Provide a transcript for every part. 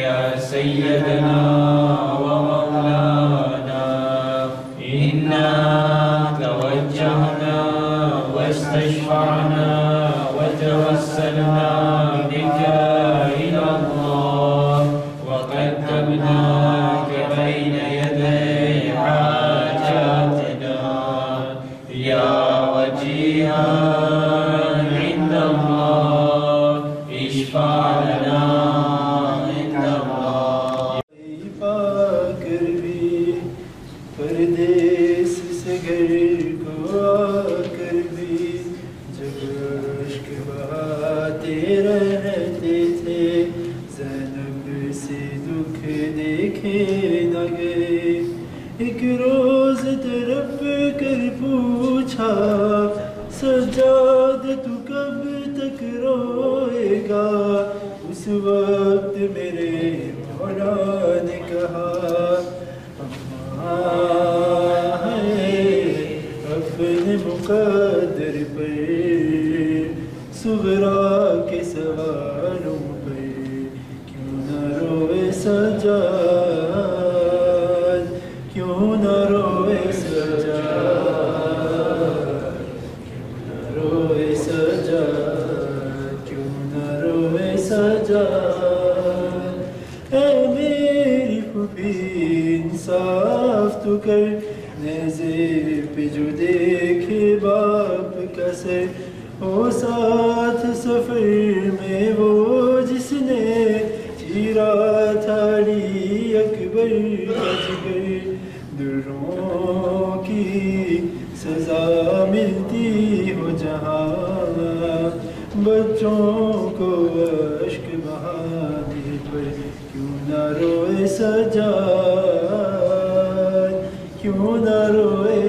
يا سيدنا ومولانا إنا توجهنا واستشفعنا وتوسلنا بك إلى الله وقدمناك بين يدي حاجاتنا يا وجيها عند الله اشفع لنا عند الله پاکر بھی پردیس سے گھر کو آ کر بھی جب عشق بہاتے رہتے تھے زینب سے دکھ دیکھے نہ گئے ایک روز تڑپ کر پوچھا سجاد تو کب تک روئے گا اس وقت میرے مولا نے کہا اپنے مقدر پر صغرا کے سوالوں پر کیوں نہ روئے سجاد کیوں نہ روئے سجاد کیوں نہ روئے سجاد کیوں نہ روئے سجاد اے میری پھوپھی انصاف تو کر نیزے پہ جو دیکھے باپ کا سر ہو ساتھ سفر میں وہ جس نے چیرا تھا علی اکبر کا جگر دروں کی سزا ملتی ہو جہاں بچوں کو اشک بہانے پر کیوں نہ روئے سجاد کیوں نہ روئے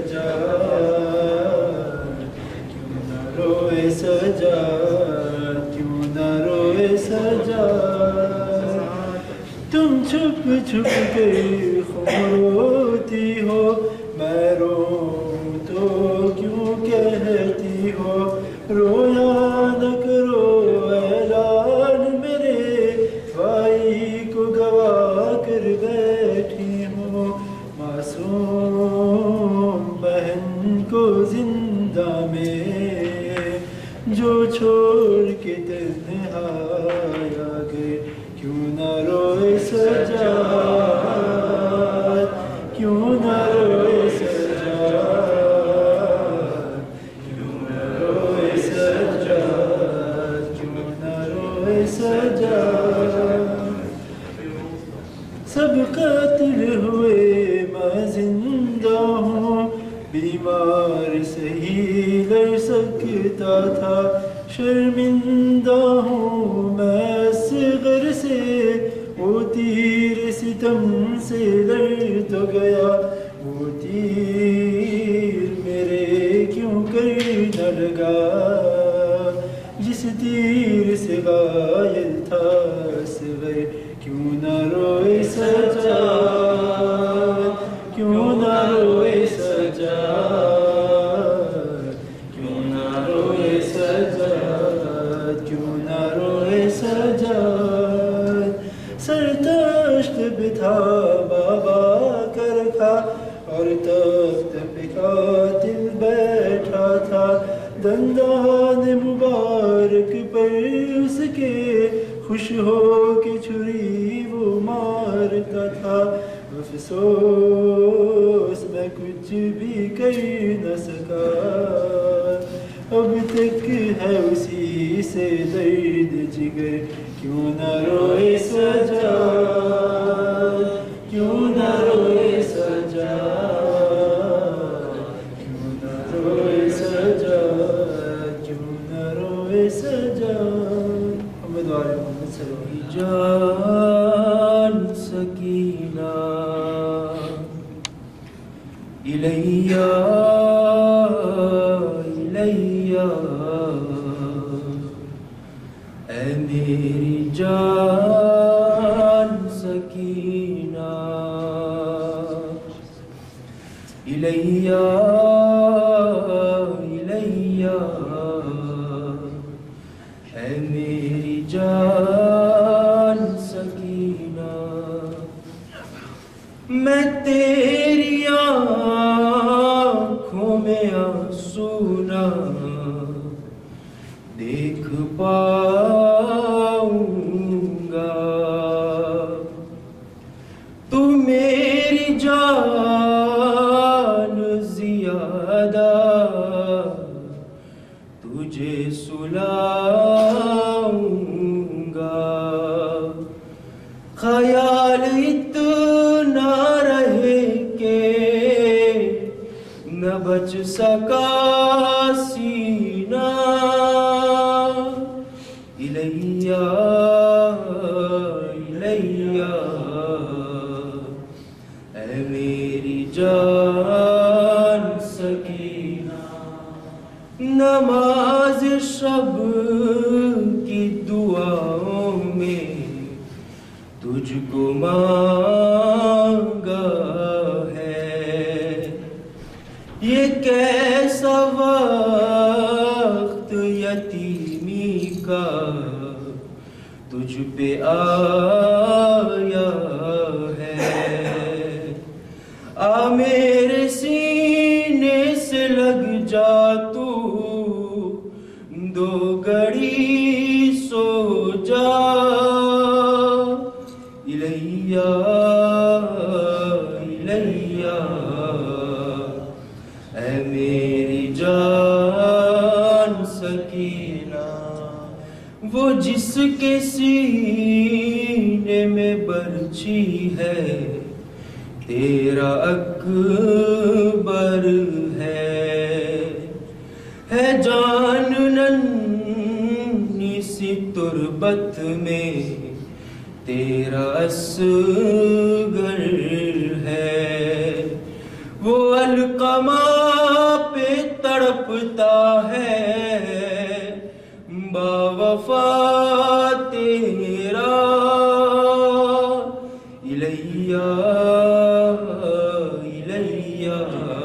سجاد کیوں نہ روئے سجاد کیوں نہ روئے سجاد تم چھپ چھپ کر روتی ہو میں روؤں تو کیوں کہتی ہو رویا نہ کرو اعلان میرے بھائی کو گوا کر بیٹھی ہوں معصوم بہن کو زندہ میں جو چھوڑ کے تنہا آ گئے کیوں نہ روئے سجاد کیوں نہ روئے سجاد کیوں نہ روئے سجاد کیوں نہ روئے سجاد سب قاتل ہوئے میں زندہ ہوں بیمار صحیح لڑ سکتا تھا شرمندہ ہوں میں اصغر سے وہ تیر ستم سے لڑ تو گیا وہ تیر میرے کیوں کر نہ لگا جس تیر سے غائل تھا اصغر کیوں نہ روئے سجاد کیوں نہ روئے سجاد کیوں نہ روئے سجاد کیوں نہ روئے سجاد سر تشت پہ تھا بابا کا رکھا اور تخت پہ قاتل بیٹھا تھا دندان مبارک پر اس کے خوش ہو کے چھری وہ مارتا تھا افسوس میں کچھ بھی کر نہ سکا اب تک ہے اسی سے درد جگر کیوں نہ روئے سجاد کیوں نہ روئے سجاد کیوں نہ روئے سجاد کیوں نہ روئے سجاد محمد وعلی محمد صلی اللہ علیہ وسلم جان سکینہ الیہ الیہ اے میری جان سکینہ الیہ الیہ اے میری جان سکینہ میں تیری آنکھوں میں آنسو نہ دیکھ پاؤں گا، تو میری جان زیادہ تجھے سلاؤں گا، خیال اتنا رہے کہ نہ بچ سکا سینہ، الیہ الیہ اے میری جان سکینہ، نماز شب کی دعاؤں میں تجھ کو مانگا ہے، یہ کیسا وقت یتیمی کا تجھ پہ آیا ہے، آ میرے سینے سے لگ جا تو، دو گھڑی سو جا، الیہ الیہ اے میری جان سکینہ، وہ جس کے سینے میں برچھی ہے تیرا اکبر ہے جان ننھی سی تربت میں تیرا اصغر ہے، وہ القمہ پہ تڑپتا ہے باوفا تیرا، الیہ الیہ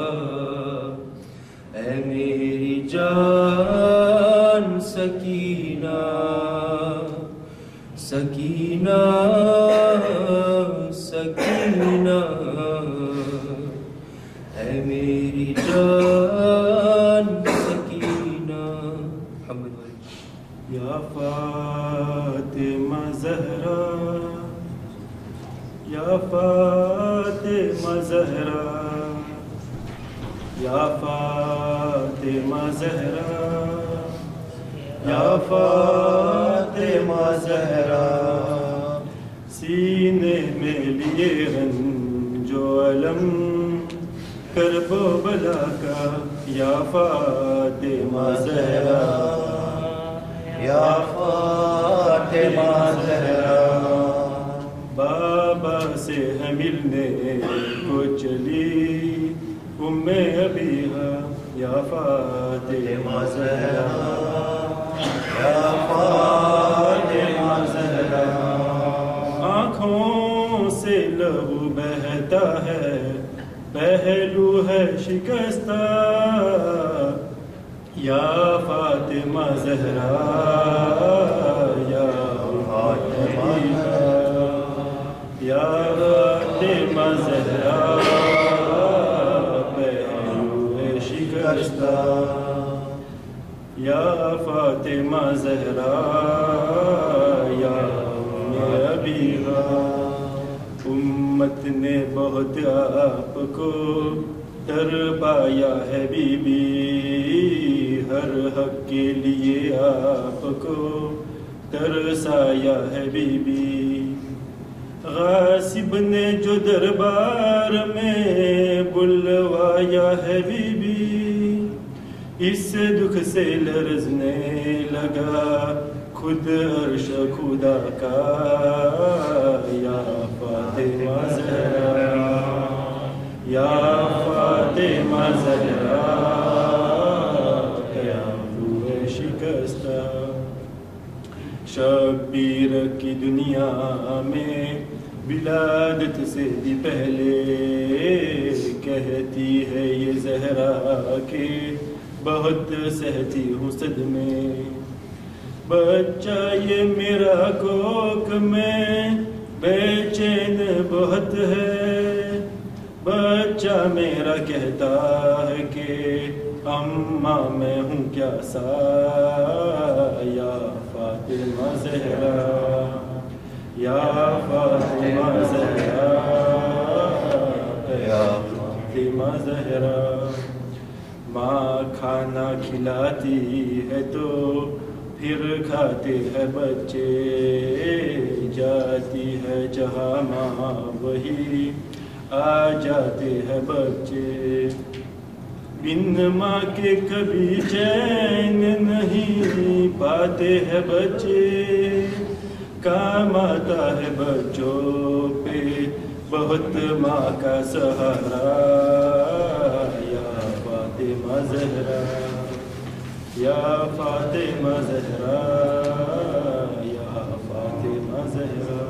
اے میری جان سکینہ، سکینہ سکینہ اے میری جان سکینہ، محمد والی۔ یا فاطمہ زہرا، یا فاطمہ زہرا، یا فاطمہ زہرا، یا فاطمہ زہرا، سینے میں لیے رنج و علم کرب و بلا کا، یا فاطمہ زہرا، یا فاطمہ زہرا، بابا سے ہے ملنے کو چلی ام ابیہا، یا فاطمہ زہرا، یا فاطمہ زہرا، آنکھوں سے لہو بہتا ہے، پہلو ہے شکستہ، یا فاطمہ زہرا، یا فاطمہ زہرا، یا فاطمہ زہرا، پہلو ہے شکستہ، یا فاطمہ زہرا، یا ابیہا، امت نے بہت آپ کو تربایا ہے بی بی، ہر حق کے لیے آپ کو ترسایا ہے بی بی، غاصب نے جو دربار میں بلوایا ہے بی بی، اس دکھ سے لرزنے لگا خود عرش خدا کا، یا فاطمہ زہرا، یا فاطمہ زہرا، یا روح شکستہ، شبیر کی دنیا میں ولادت سے بھی پہلے کہتی ہے یہ زہرا کہ بہت سہتی ہوں صدمے، بچہ یہ میرا کوک میں بے چین بہت ہے، میرا کہتا ہے کہ اماں میں ہوں کیا یا فاطمہ زہرا، یا فاطمہ زہرا، یا فاطمہ زہرا۔ ماں کھانا کھلاتی ہے تو پھر کھاتے ہیں بچے، جاتی ہے جہاں ماں وہی آ جاتے ہیں بچے۔ بن ماں کے کبھی چین نہیں پاتے ہیں بچے، کام آتا ہے بچوں پہ بہت ماں کا سہارا، یا فاطمہ زہرا، یا فاطمہ زہرا، یا فاطمہ زہرا۔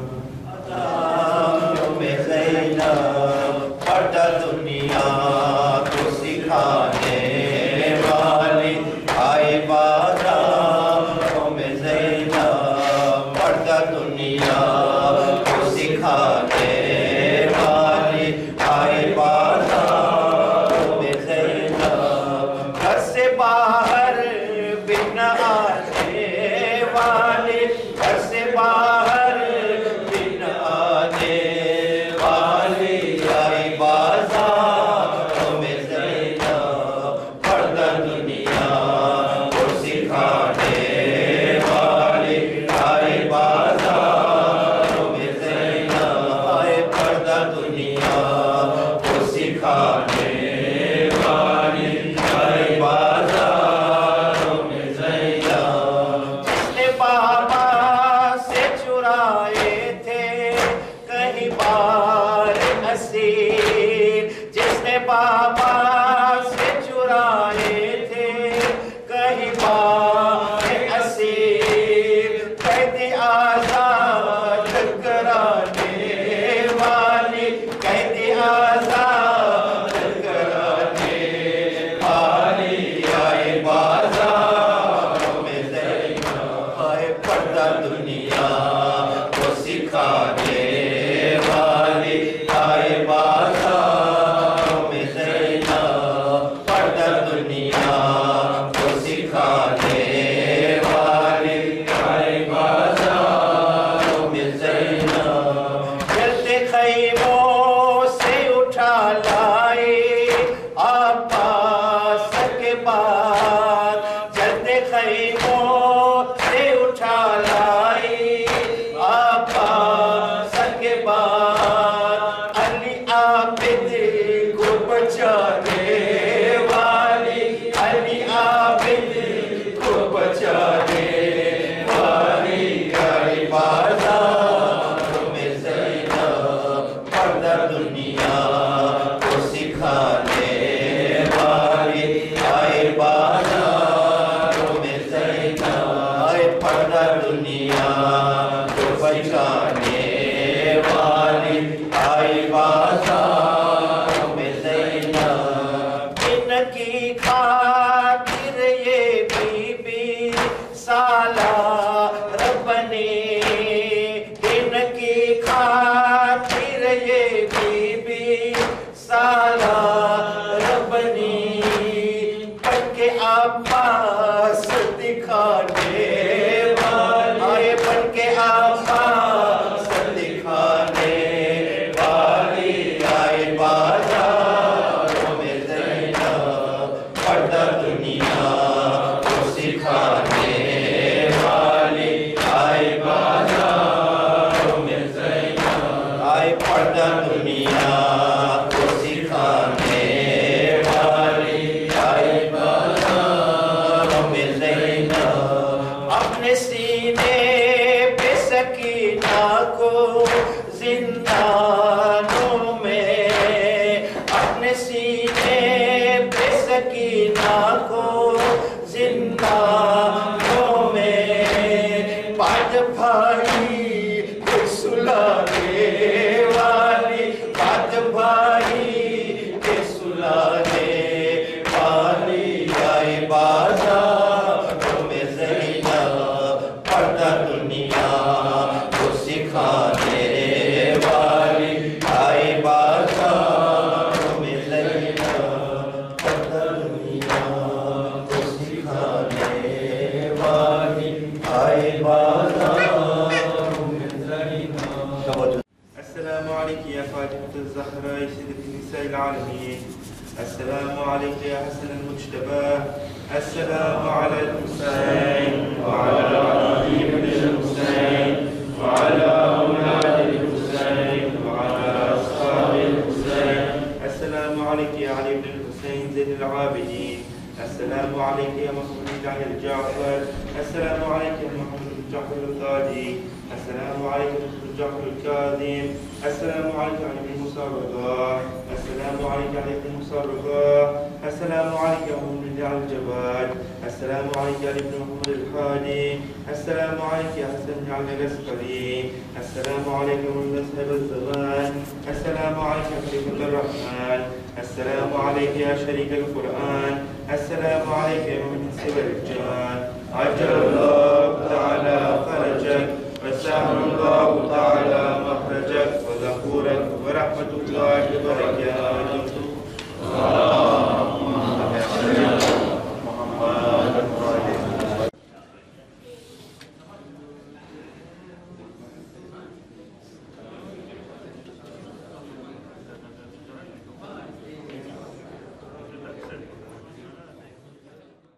میں زینب پڑھتا دنیا کو سکھانے والی آئے بازاروں میں زینب پڑھتا دنیا کو سکھانے والی آئے بازاروں میں زینب گھر سے باہر بن آنے والی، گھر سے باہر بن آنے والی آئی بازاروں میں زینب پردہ دنیا کو سکھانے والی آئی بازاروں میں زینب، آئے پردہ دنیا کو سکھانے والی آئی بازاروں میں زینب۔ جس نے بابا سے چرائے تھے کہیں بار اسیر، جس نے بابا سے چرائے تھے کہیں بار اسیر، قید آزاد کرانے والی، قید آزاد کرانے والی آئے بازاروں میں زینب، آئے پردہ دنیا کو سکھانے والی آئے بازاروں میں زینب، پردہ دنیا کو سکھانے والی آئے بازاروں میں زینب۔ جلتے خیموں سے اٹھا لائے عباس کے بعد، جلتے خیموں سے اٹھا لائے عباس کے بعد، علی عابد کو بچانے والی، علی عابد کو بچانے والی آئی بازاروں میں زینب، پردہ دنیا کو سکھانے والی آئی بازاروں میں زینب، آئے پردہ دنیا کو بچانے والی آئی بازاروں میں زینب۔ ان کی خاطر یہ بی بی سالار بنی، ان کی خاطر یہ بی بی سالار بنی، بن کے عباس دکھانے والی، آئے بن کے عباس دکھانے والی آئے بازاروں میں زینب، پردہ دنیا کو سکھانے والی آئے بازاروں میں زینب، آئے پردہ دنیا کو سکھانے والی آئے بازاروں میں زینب۔ اپنے سینے پہ سکینہ کو زندانوں میں، اپنے سینے پہ سکینہ کو زندانوں میں، بات بھائی کو سلانے والی، بات بھائی کے سلانے والی آئے بازاروں میں زینب، پردہ دنیا کو سکھانے والی السلام عليك يا حسن المجتبى. السلام على الحسين وعلى علي بن الحسين وعلى أولاد الحسين وعلى أصحاب الحسين. السلام عليك يا علي بن الحسين زين العابدين. السلام عليك يا محمد بن يحيى الجعفر. السلام عليك يا محمد بن جعفر الثاني. السلام عليك يا محمد بن جعفر الكاظم. السلام عليك يا علي بن موسى الرضا. السلام عليك يا علي بن موسى الرضا. السلام عليك يا محمد بن علي الجواد. السلام عليك يا علي بن محمد الحادي. السلام عليك يا حسن بن علي العسكري. السلام عليك يا محمد صاحب الزمان. السلام عليك يا خليفة الرحمن. السلام عليك يا شريك القرآن. السلام عليك يا محمد سيد الرجال. عجل